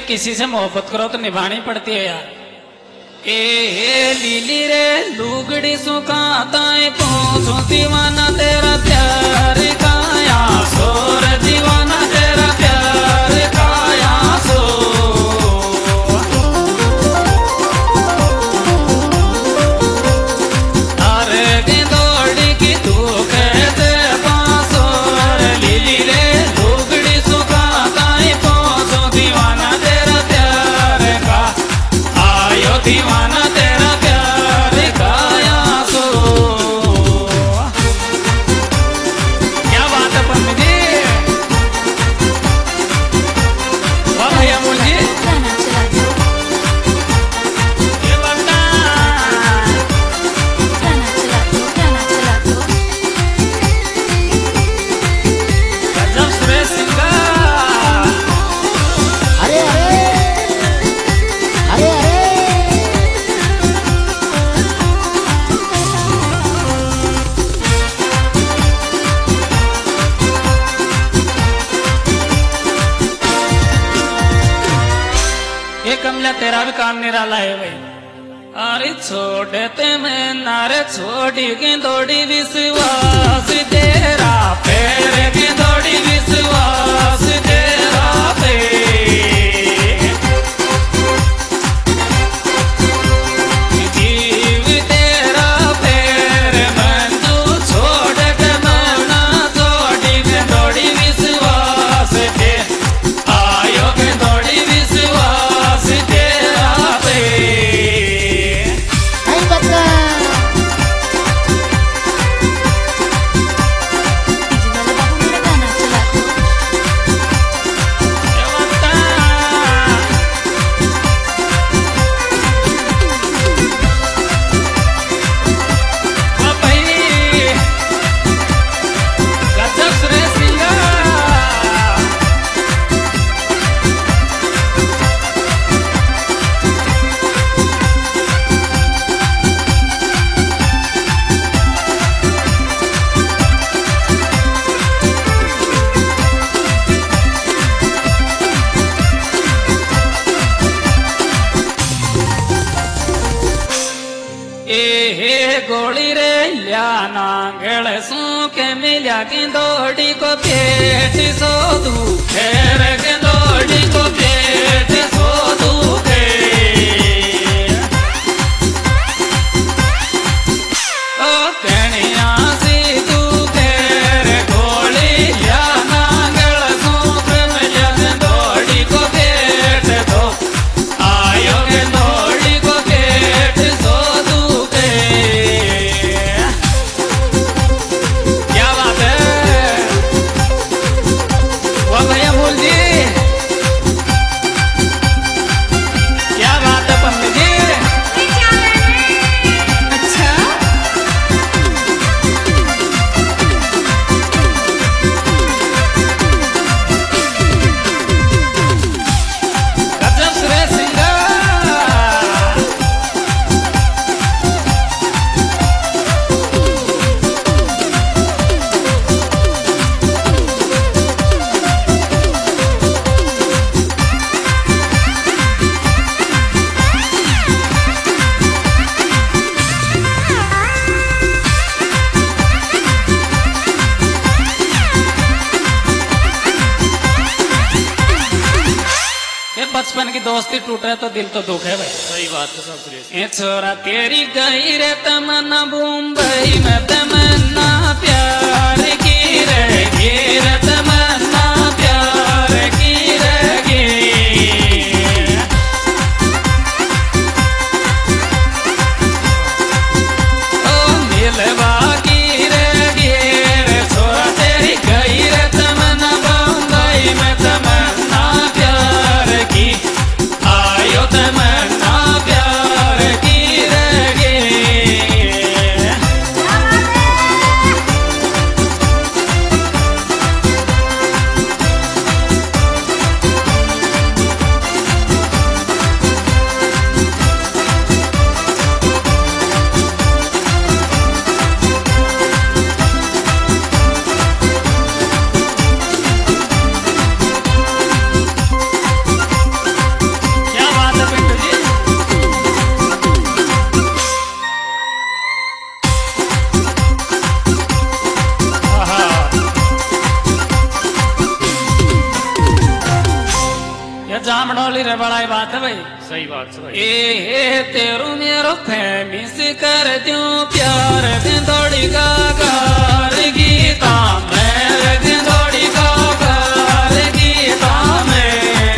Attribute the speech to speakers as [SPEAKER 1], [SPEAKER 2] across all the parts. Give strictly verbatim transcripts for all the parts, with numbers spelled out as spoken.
[SPEAKER 1] किसी से मोहब्बत करो तो निभानी पड़ती है यार। ए लीली रे लुगड़ी सुखाता पूछो दीवाना तेरा प्यार काया सोर दीवाना तेरा प्यार काया सो। अरे गेंदोड़ी की तू कहते पासोर लीली रे लुगड़ी सुखाता पूछो दीवाना तेरा प्यार का आयो दीवाना तेरा प्यार काया सो। क्या बात है पंडित जी, वाह भैया मूल जी ये बता गजब सुरेश सिंह का।
[SPEAKER 2] अरे अरे अरे अरे
[SPEAKER 1] ये कमला तेरा भी काम निराला है भाई। अरे छोड़ते मैं नारे छोड़ी के दौड़ी विश्वास तेरा पैर के दौड़ी विश्वास तेरा पे जीव तेरा पैर मन तू छोड़ के मना छोड़ी के दौड़ी विश्वास ते आयो के दौड़ी विश्वास तेरा पे।
[SPEAKER 2] नहीं बता
[SPEAKER 1] क्या बता वाह भाई गजब सुरेश सिंह। ए हे गोली रे लिया नांगल सू के मिल्या की दौड़ी को पेट सो दू फेर के दौड़ी को पेट सो दू के ओ कणिया सी तू फेर गोली लिया नांगल सू के मिल्या की दौड़ी को पेट दो आयो के दौड़ी को पेट सो दू के। क्या बात है वाह भैया भूल जी क्या बात है पंडित जी। अच्छा गजब सुरेश सिंह का। ये बचपन की दोस्ती टूटे तो दिल तो दुख है भाई।
[SPEAKER 3] सही बात है सब सुरेश।
[SPEAKER 1] ये छोरा तेरी गई रे तमन्ना मुंबई में तमन्ना प्यार की रहेगी रे तमन्ना प्यार की रहेगी। ओ मिलवा की रहेगी रे छोरा तेरी गई रे तमन्ना मुंबई में तमन्ना प्यार की आयो तमन्ना प्यार की रहेगी। जामडोली रे बड़ा बात है भाई।
[SPEAKER 3] सही बात है भाई।
[SPEAKER 1] ए तेरू मेरो फेमिस कर दूं प्यार दिन थोड़ी का कार गीता मेरे दिन थोड़ी का कार गीता में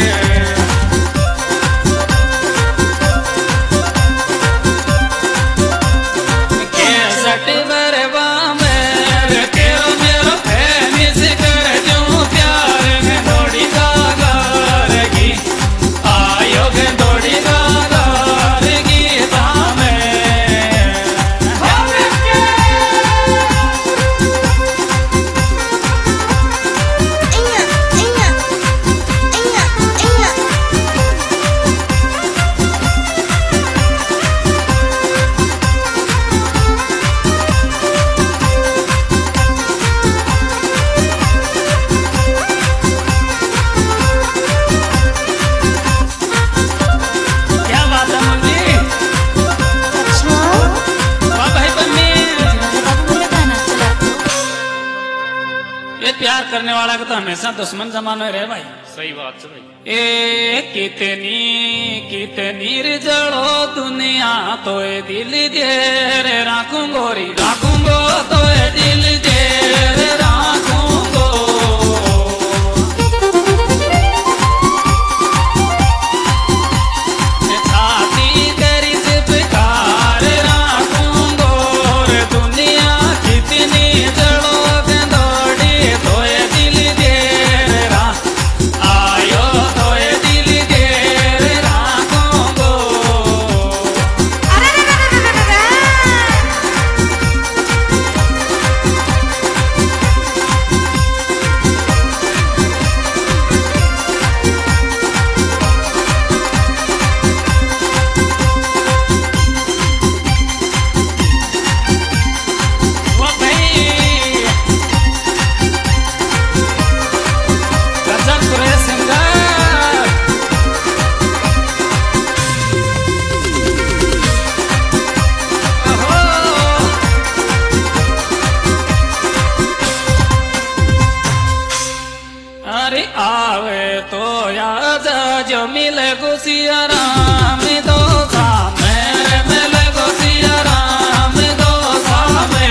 [SPEAKER 1] केसट बरवा मेरे तेरू मेरो फेमिस कर दूं प्यार दिन थोड़ी का कार गी आयो दिन थोड़ी का कार गीता में क्या बात है मम्मी वाह भाई बन्नी ये प्यार करने वाला का तो हमेशा दुश्मन जमाना रहे भाई।
[SPEAKER 3] सही बात है भाई।
[SPEAKER 1] ए कितनी कितनी रे जड़ो दुनिया तो ए दिल देर राखूंगो री राखूंगो तो ए दिल देर राखूंगो छाती तेरी से बेकार राखूंगो रे दुनिया कितनी जड़ो दौड़ी तो ए दिल देर रा आयो तो ए दिल देर राखूंगो वो भाई गजब रे सिंगर अहो अरे आवे तो याद जो मिले गुसिया राम दो मेरे मिले गुसिया राम दो सामे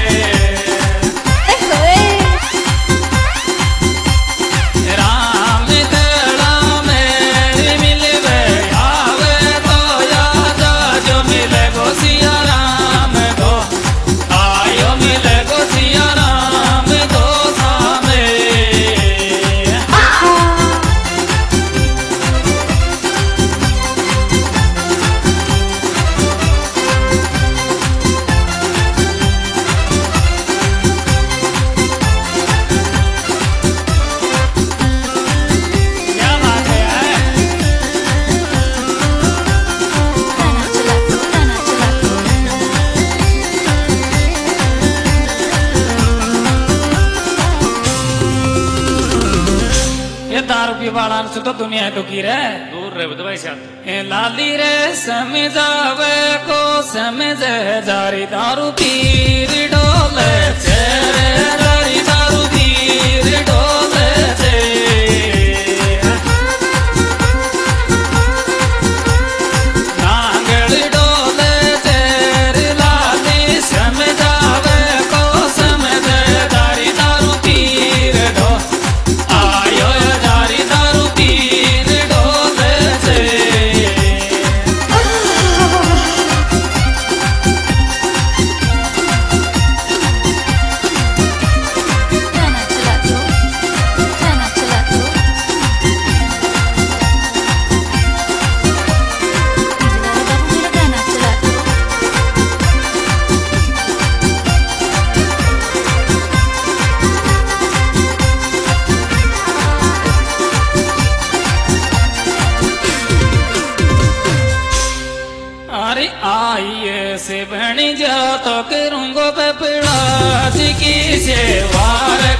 [SPEAKER 1] राम तेरा मेरे मिलवे आवे तो याद जो मिले गुसिया राम दो आयो मिले गुसिया राम दो सामे क्या बात है यार? ये दारू पी वाला से तो दुनिया है तो की रे
[SPEAKER 3] दूर रहे तो भाई साथ।
[SPEAKER 1] ए लाली रे समझावे को समझ जारी दारू पीर डोले चेरे जारी दारू पीर डोले चे नांगल डोले चेरे लाली समझावे को समझ जारी दारू पीर डो आयो जारी दारू पीर डोले से अरे आइए से बन जा तो करूंगो पे पिड़ा की से वार